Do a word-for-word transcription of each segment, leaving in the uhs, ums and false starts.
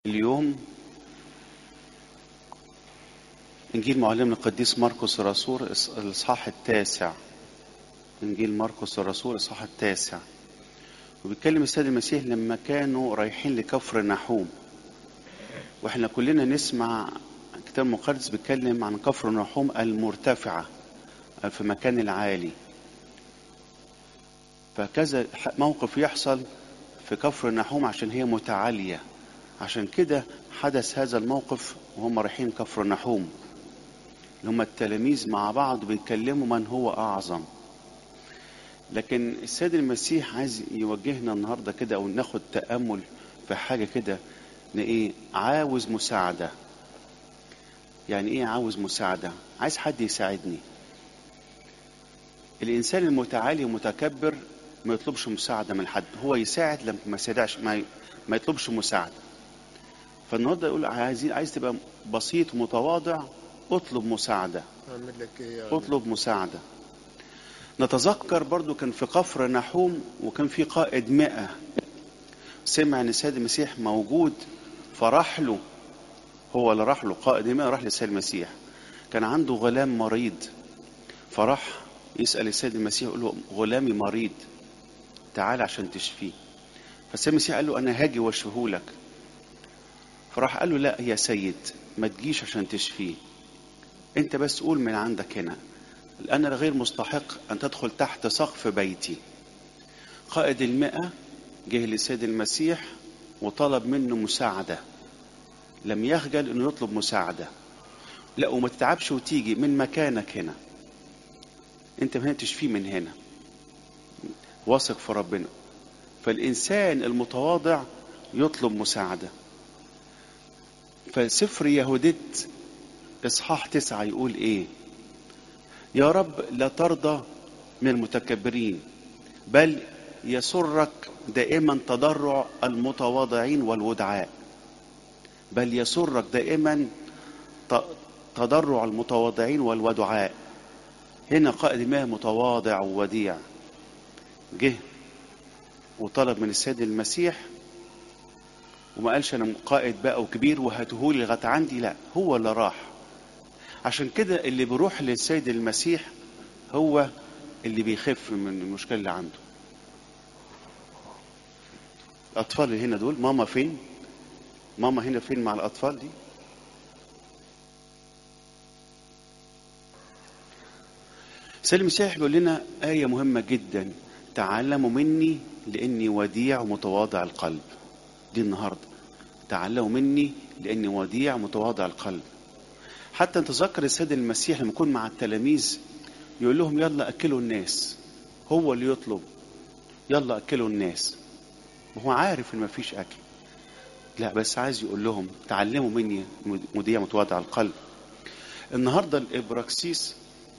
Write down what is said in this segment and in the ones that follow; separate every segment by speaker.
Speaker 1: اليوم إنجيل معلمنا القديس مرقس الرسول الإصحاح التاسع. إنجيل مرقس الرسول الإصحاح التاسع، وبيتكلم السيد المسيح لما كانوا رايحين لكفر نحوم. واحنا كلنا نسمع الكتاب المقدس بيتكلم عن كفر نحوم المرتفعة في مكان العالي، فكذا موقف يحصل في كفر نحوم عشان هي متعالية. عشان كده حدث هذا الموقف وهم رايحين كفر نحوم، هم التلاميذ مع بعض بيتكلموا من هو أعظم. لكن السيد المسيح عايز يوجهنا النهاردة كده أو ناخد تأمل في حاجة كده، إيه عاوز مساعدة. يعني إيه عاوز مساعدة؟ عايز حد يساعدني. الإنسان المتعالي ومتكبر ما يطلبش مساعدة من حد، هو يساعد لما ما يساعدش، ما, ما يطلبش مساعدة. فالنهارده يقول عايزين عايز تبقى بسيط ومتواضع، اطلب مساعدة.
Speaker 2: أعمل لك إيه يعني؟
Speaker 1: اطلب مساعدة. نتذكر برضو كان في كفر نحوم وكان في قائد مئة سمع ان السيد المسيح موجود فراح له. هو اللي راح له، قائد مئة راح للسيد المسيح. كان عنده غلام مريض، فراح يسأل السيد المسيح يقول له غلامي مريض، تعال عشان تشفيه. فالسيد المسيح قال له انا هاجي واشفيه لك. فراح قال له لا يا سيد، ما تجيش عشان تشفيه، انت بس قول من عندك هنا، أنا غير مستحق أن تدخل تحت سقف بيتي. قائد المئة جه للسيد المسيح وطلب منه مساعدة، لم يخجل أنه يطلب مساعدة. لا، وما تتعبش وتيجي من مكانك هنا، أنت هنا تشفيه من هنا، واثق في ربنا. فالإنسان المتواضع يطلب مساعدة. فسفر يهوديت إصحاح تسعة يقول إيه؟ يا رب لا ترضى من المتكبرين، بل يسرك دائما تضرع المتواضعين والودعاء. بل يسرك دائما تضرع المتواضعين والودعاء. هنا قائد ما متواضع ووديع جه وطلب من السيد المسيح، وما قالش انا قائد بقى وكبير وهاتهولي لغايه عندي، لا، هو اللي راح. عشان كده اللي بيروح للسيد المسيح هو اللي بيخف من المشكله اللي عنده. الأطفال اللي هنا دول، ماما فين؟ ماما هنا فين مع الأطفال دي؟ السيد المسيح بيقول لنا آية مهمة جدا: تعلموا مني لأني وديع ومتواضع القلب. دي النهاردة، تعلموا مني لأني وديع ومتواضع القلب. حتى نتذكر السيد المسيح لما يكون مع التلاميذ يقول لهم يلا أكلوا الناس. هو اللي يطلب يلا أكلوا الناس، وهو عارف ان مفيش اكل، لا بس عايز يقول لهم تعلموا مني وديع متواضع القلب. النهارده الابراكسيس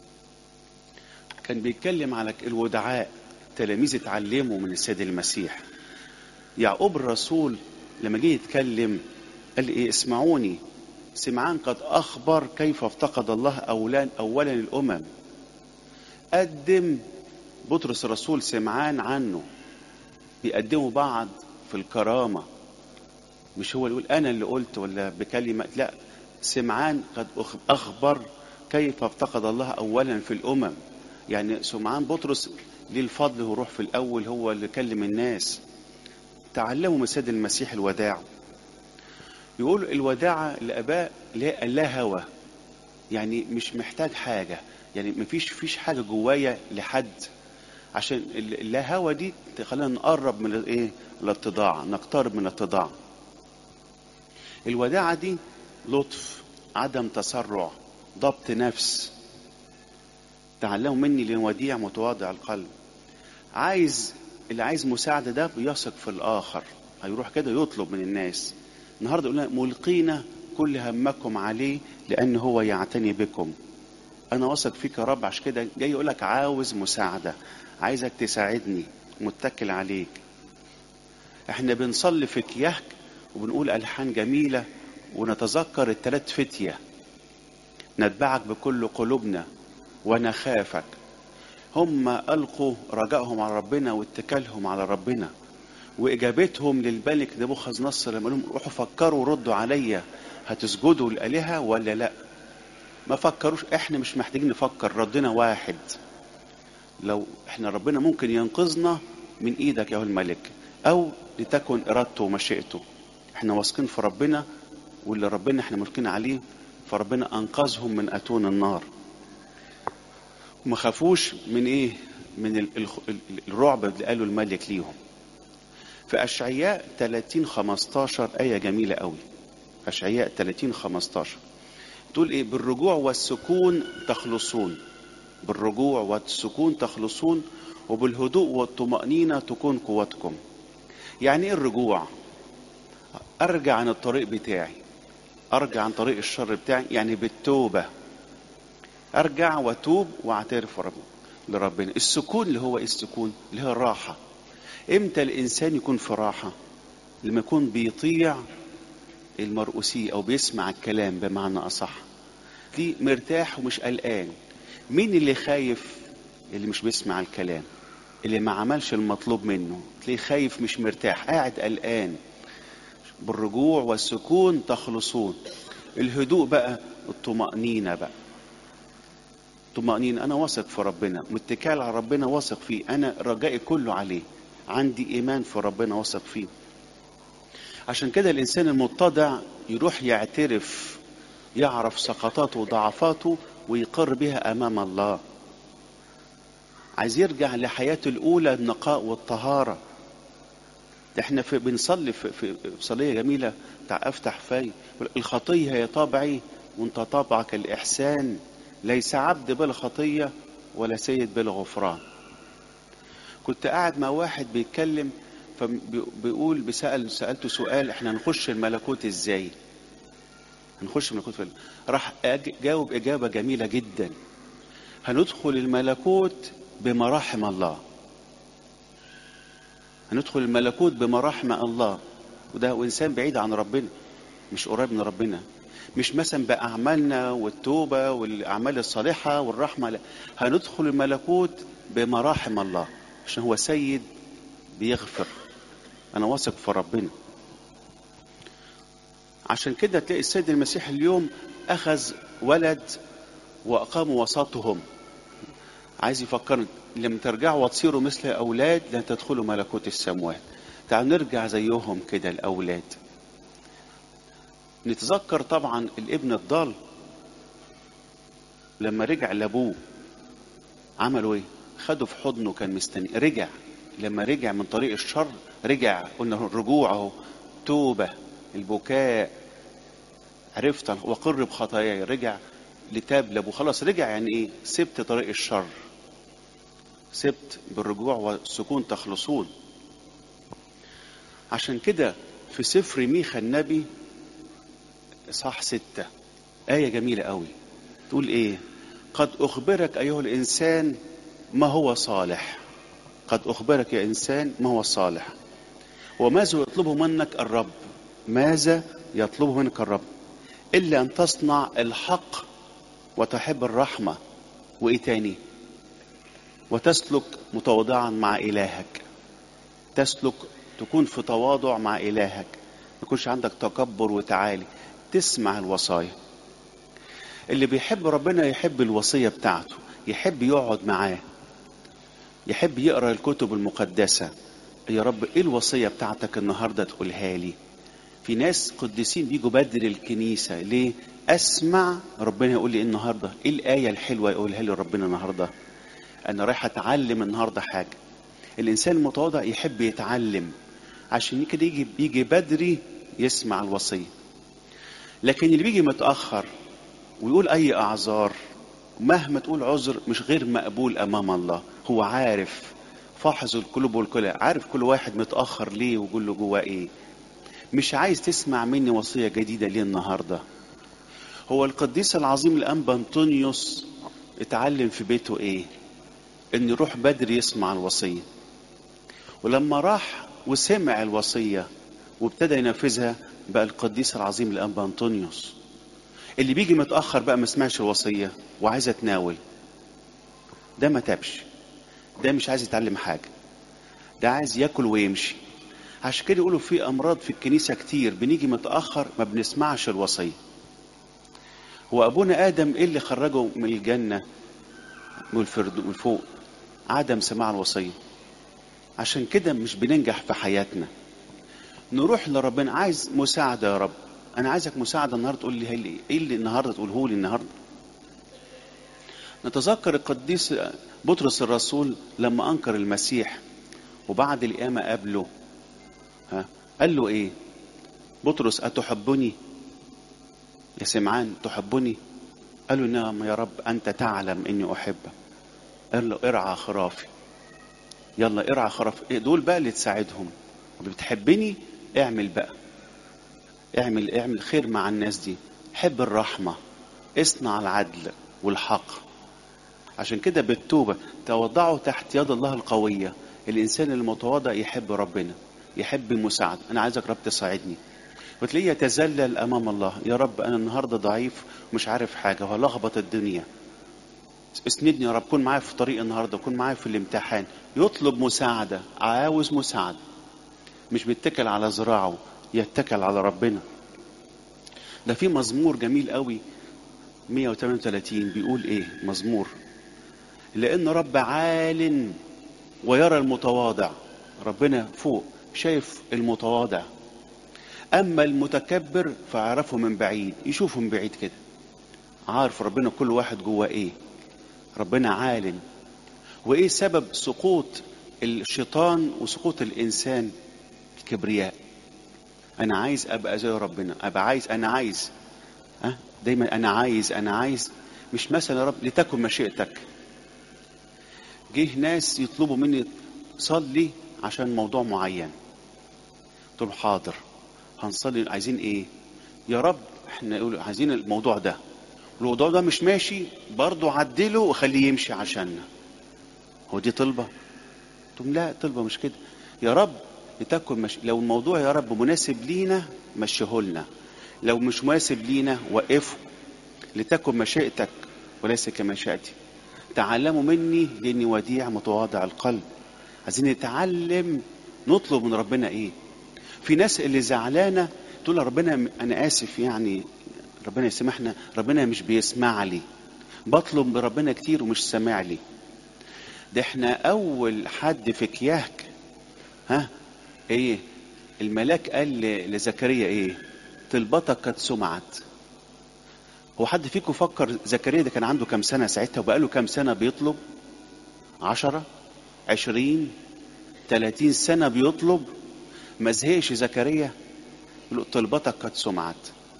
Speaker 1: كان بيتكلم على الودعاء، تلاميذ اتعلموا من السيد المسيح. يعقوب الرسول لما جه يتكلم قال ايه؟ اسمعوني، سمعان قد اخبر كيف افتقد الله اولا اولا الامم. قدم بطرس الرسول سمعان عنه، بيقدموا بعض في الكرامة. مش هو اللي يقول أنا اللي قلت ولا بكلمة، لا، سمعان قد أخبر كيف افتقد الله أولا في الأمم. يعني سمعان بطرس ليه الفضل وروح في الأول، هو اللي كلم الناس. تعلموا من السيد المسيح الوداع. يقول الوداعة لأباء لا هوى، يعني مش محتاج حاجة، يعني مفيش فيش حاجة جوايا لحد، عشان اللاهوة دي تخلينا نقرب من الايه؟ الاتضاع، نقترب من الاتضاع. الوداعة دي لطف، عدم تسرع، ضبط نفس. تعلموا مني لوديع متواضع القلب. عايز اللي عايز مساعدة ده بيثق في الآخر، هيروح كده يطلب من الناس. النهارده قلنا ملقينا كل همكم عليه لأن هو يعتني بكم. أنا واثق فيك يا رب، عشان كده جاي يقولك عاوز مساعدة، عايزك تساعدني، متكل عليك. احنا بنصلي في كياك وبنقول ألحان جميلة ونتذكر الثلاث فتية: نتبعك بكل قلوبنا ونخافك. هم ألقوا رجائهم على ربنا واتكالهم على ربنا، واجابتهم للملك نبوخذ نصر لما قال لهم روحوا فكروا ردوا عليا هتسجدوا للآلهة ولا لا؟ ما فكروش. احنا مش محتاجين نفكر، ردنا واحد. لو احنا ربنا ممكن ينقذنا من ايدك يا الملك، او لتكن ارادته ومشيئته. احنا واثقين في ربنا، واللي ربنا احنا ملكين عليه، فربنا انقذهم من اتون النار. وما خافوش من ايه؟ من ال- ال- ال- الرعب اللي قاله الملك ليهم. في اشعياء ثلاثين خمستاشر آية جميلة قوي. اشعياء ثلاثين خمستاشر تقول ايه؟ بالرجوع والسكون تخلصون، بالرجوع والسكون تخلصون، وبالهدوء والطمأنينة تكون قوتكم. يعني ايه الرجوع؟ ارجع عن الطريق بتاعي، ارجع عن طريق الشر بتاعي، يعني بالتوبة ارجع واتوب واعترف رب لربنا. السكون اللي هو ايه؟ السكون اللي هي الراحة. امتى الانسان يكون في راحة؟ لما يكون بيطيع المرؤوسية او بيسمع الكلام بمعنى اصح، دي مرتاح ومش قلقان. مين اللي خايف؟ اللي مش بيسمع الكلام، اللي ما عملش المطلوب منه، تلاقيه خايف مش مرتاح قاعد قلقان. بالرجوع والسكون تخلصون. الهدوء بقى الطمأنينة بقى. طمأنينة، أنا واثق في ربنا، متكال على ربنا، واثق فيه، أنا رجائي كله عليه، عندي إيمان في ربنا واثق فيه. عشان كده الإنسان المتضع يروح يعترف، يعرف سقطاته وضعفاته ويقر بها أمام الله. عايز يرجع لحياته الأولى، النقاء والطهارة. احنا في بنصلي في, في صلية جميلة بتاع افتح فاي، الخطية هي طبعي وانت طبعك الإحسان، ليس عبد بلا خطية ولا سيد بلا غفران. كنت قاعد مع واحد بيتكلم فبيقول بسأل سألته سؤال، احنا هنخش الملكوت ازاي؟ هنخش الملكوت فين؟ راح جاوب إجابة جميلة جدا. هندخل الملكوت بمراحم الله. هندخل الملكوت بمراحم الله. وده وإنسان بعيد عن ربنا، مش قريب من ربنا، مش مثلا بأعمالنا والتوبة والأعمال الصالحة والرحمة، لا، هندخل الملكوت بمراحم الله عشان هو سيد بيغفر. أنا واثق في ربنا. عشان كده تلاقي السيد المسيح اليوم أخذ ولد وأقام وسطهم. عايز يفكرنا لما ترجعوا وتصيروا مثل أولاد لن تدخلوا ملكوت السماوات. تعالوا نرجع زيهم كده الأولاد. نتذكر طبعا الابن الضال لما رجع لأبوه عملوا ايه؟ خدوا في حضنه، كان مستني. رجع لما رجع من طريق الشر، رجع. قلنا الرجوع اهو، توبة، البكاء، عرفت وقر بخطاياي، رجع لتاب لأبوه. خلاص رجع، يعني ايه؟ سبت طريق الشر، سبت بالرجوع والسكون تخلصون. عشان كده في سفر ميخا النبي اصحاح ستة آية جميلة قوي تقول ايه؟ قد اخبرك ايها الانسان ما هو صالح. قد اخبرك يا انسان ما هو صالح، وماذا يطلبه منك الرب. ماذا يطلبه منك الرب؟ الا ان تصنع الحق وتحب الرحمة، وايه تاني؟ وتسلك متواضعا مع الهك. تسلك، تكون في تواضع مع الهك، ما يكونش عندك تكبر وتعالي، تسمع الوصايا. اللي بيحب ربنا يحب الوصية بتاعته، يحب يقعد معاه، يحب يقرأ الكتب المقدسة. يا رب ايه الوصية بتاعتك النهاردة تقولها لي؟ في ناس قديسين بيجوا بدر الكنيسة ليه؟ اسمع ربنا يقول لي ايه النهاردة، ايه الآية الحلوة يقولها لي ربنا النهاردة. انا رايح اتعلم النهاردة حاجة. الانسان المتواضع يحب يتعلم، عشان كده يجي بيجي بدري يسمع الوصية. لكن اللي بيجي متأخر ويقول اي اعذار، مهما تقول عذر مش غير مقبول امام الله. هو عارف، فاحظ القلوب والكلى، عارف كل واحد متأخر ليه ويقول له جواه ايه. مش عايز تسمع مني وصية جديدة ليه النهاردة؟ هو القديس العظيم الأنبا أنطونيوس اتعلم في بيته ايه؟ ان يروح بدري يسمع الوصية. ولما راح وسمع الوصية وابتدى ينفذها بقى القديس العظيم الأنبا أنطونيوس. اللي بيجي متأخر بقى ما سمعش الوصية وعايز يتناول، ده ما تابش، ده مش عايز يتعلم حاجة، ده عايز ياكل ويمشي. عشان كده يقولوا في امراض في الكنيسة كتير بنيجي متأخر ما بنسمعش الوصية. هو ابونا ادم ايه اللي خرجه من الجنة من الفرد من فوق؟ عدم سماع الوصية. عشان كده مش بننجح في حياتنا. نروح لربنا عايز مساعدة، يا رب انا عايزك مساعدة النهاردة، تقول لي هي ايه اللي النهاردة تقوله لي النهاردة. نتذكر القديس بطرس الرسول لما انكر المسيح وبعد القيامة قابله، ها قال له ايه؟ بطرس اتحبني يا سمعان؟ تحبني؟ قال له نعم يا رب انت تعلم اني احبك. قال له ارعى خرافي. يلا ارعى خرافي. إيه دول بقى اللي تساعدهم؟ اللي بتحبني اعمل بقى، اعمل اعمل خير مع الناس دي، حب الرحمة، اصنع العدل والحق. عشان كده بالتوبة تودعوا تحت يد الله القوية. الإنسان المتواضع يحب ربنا، يحب المساعدة. أنا عايزك رب تساعدني، وتلاقيه يتذلل أمام الله. يا رب أنا النهاردة ضعيف ومش عارف حاجة وهلخبط الدنيا، اسندني يا رب، كن معايا في طريق النهاردة، كن معايا في الامتحان. يطلب مساعدة، عاوز مساعدة، مش بيتكل على ذراعه، يتكل على ربنا. ده في مزمور جميل قوي مية وتمانية وتلاتين بيقول ايه مزمور؟ لأن رب عال ويرى المتواضع. ربنا فوق شايف المتواضع، أما المتكبر فعرفه من بعيد. يشوفه من بعيد كده، عارف ربنا كل واحد جوه ايه. ربنا عال. وايه سبب سقوط الشيطان وسقوط الإنسان؟ الكبرياء. أنا عايز أبقى زي ربنا، أبقى عايز، أنا عايز أه؟ دايما أنا عايز أنا عايز مش مثلا يا رب لتكن مشيئتك. جه ناس يطلبوا مني صلي عشان موضوع معين، قلت له حاضر هنصلي. عايزين ايه يا رب؟ احنا نقول عايزين الموضوع ده، الموضوع ده مش ماشي برضو عدله وخليه يمشي عشاننا. هو دي طلبة؟ قلت لهم لا، طلبة مش كده. يا رب لتكن مش... لو الموضوع يا رب مناسب لينا مشيه لنا، لو مش مناسب لينا وقفه. لتكن مشيئتك وليس كمشيئتي. تعلموا مني لاني وديع متواضع القلب. عايزين نتعلم نطلب من ربنا ايه. في ناس اللي زعلانه تقول ربنا انا اسف يعني ربنا يسامحنا، ربنا مش بيسمع لي، بطلب من ربنا كتير ومش سامع لي. ده احنا اول حد في كياك ها ايه الملاك قال لزكريا ايه؟ طلبتك قد سمعت. هو حد فيكم فكر زكريا ده كان عنده كام سنه ساعتها وبقاله كام سنه بيطلب؟ عشرة عشرين تلاتين سنه بيطلب، ما زهقش زكريا؟ يقول طلبتك قد سمعت.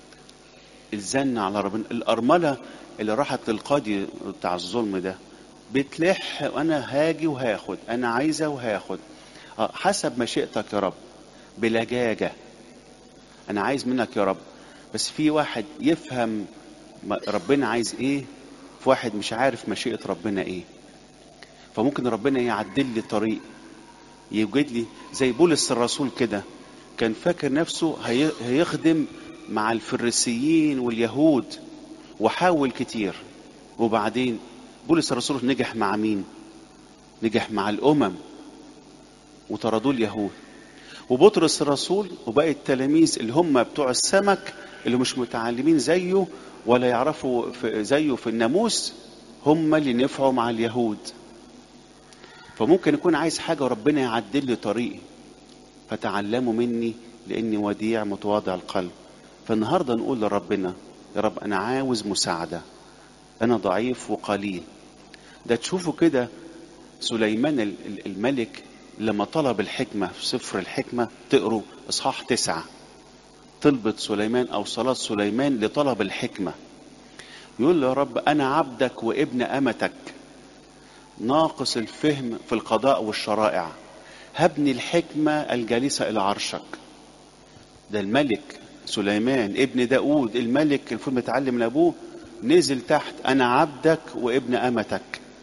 Speaker 1: الزن على ربنا. الأرملة اللي راحت للقاضي بتاع الظلم ده بتلح، وانا هاجي وهاخد، انا عايزه وهاخد حسب مشيئتك يا رب بلجاجة. انا عايز منك يا رب. بس في واحد يفهم ربنا عايز ايه، في واحد مش عارف مشيئة ربنا ايه. فممكن ربنا يعدل لي طريق، يوجد لي زي بولس الرسول كده، كان فاكر نفسه هيخدم مع الفريسيين واليهود وحاول كتير، وبعدين بولس الرسول نجح مع مين؟ نجح مع الأمم وطردوا اليهود. وبطرس الرسول وباقي التلاميذ اللي هم بتوع السمك اللي مش متعلمين زيه ولا يعرفوا في زيه في الناموس، هم اللي نفعوا مع اليهود. فممكن يكون عايز حاجة وربنا يعدل لي طريقي. فتعلموا مني لاني وديع متواضع القلب. فالنهارده نقول لربنا يا رب انا عاوز مساعدة، انا ضعيف وقليل. ده تشوفوا كده سليمان الملك لما طلب الحكمة في سفر الحكمة تقروا اصحاح تسعة، طلبت سليمان او صلاة سليمان لطلب الحكمة. يقول له يا رب انا عبدك وابن امتك ناقص الفهم في القضاء والشرائع، هبني الحكمة الجالسة الى عرشك. ده الملك سليمان ابن داود الملك المفروض متعلم من ابوه، نزل تحت انا عبدك وابن امتك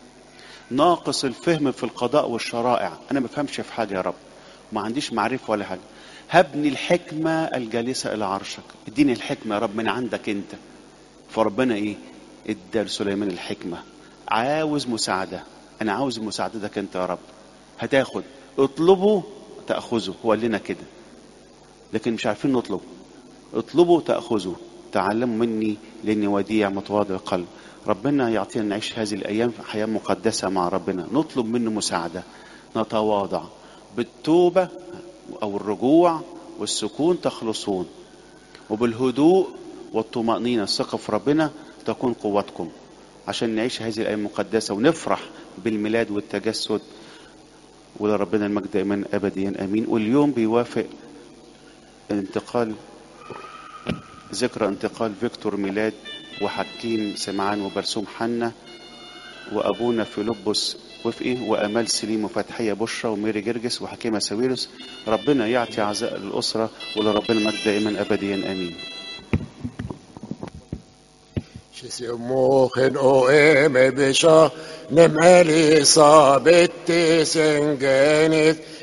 Speaker 1: ناقص الفهم في القضاء والشرائع. انا ما بفهمش في حاجة يا رب، ما عنديش معرفة ولا حاجة، هبني الحكمة الجالسة الى عرشك. اديني الحكمة يا رب من عندك انت. فربنا ايه؟ ادى لسليمان الحكمة. عاوز مساعدة، انا عاوز مساعدتك انت يا رب. هتاخد، اطلبه تأخذه، هو قال لنا كده، لكن مش عارفين نطلب. اطلبوا تأخذوا، تعلموا مني لاني وديع متواضع القلب. ربنا يعطينا نعيش هذه الايام حياة مقدسة مع ربنا، نطلب منه مساعدة، نتواضع بالتوبة او الرجوع والسكون تخلصون، وبالهدوء والطمأنينة الثقة في ربنا تكون قوتكم، عشان نعيش هذه الايام المقدسة ونفرح بالميلاد والتجسد. ولربنا المجد دائما ابديا امين. واليوم بيوافق انتقال ذكرى انتقال فيكتور ميلاد وحكيم سمعان وبرسوم حنا وابونا فيلبس وفقي وامال سليم وفتحيه بشرى وميري جرجس وحكيمه ساويرس. ربنا يعطي عزاء للاسره، ولربنا المجد دائما ابديا امين.
Speaker 2: شسموخن او ام بشا نمالي صابت سنجانت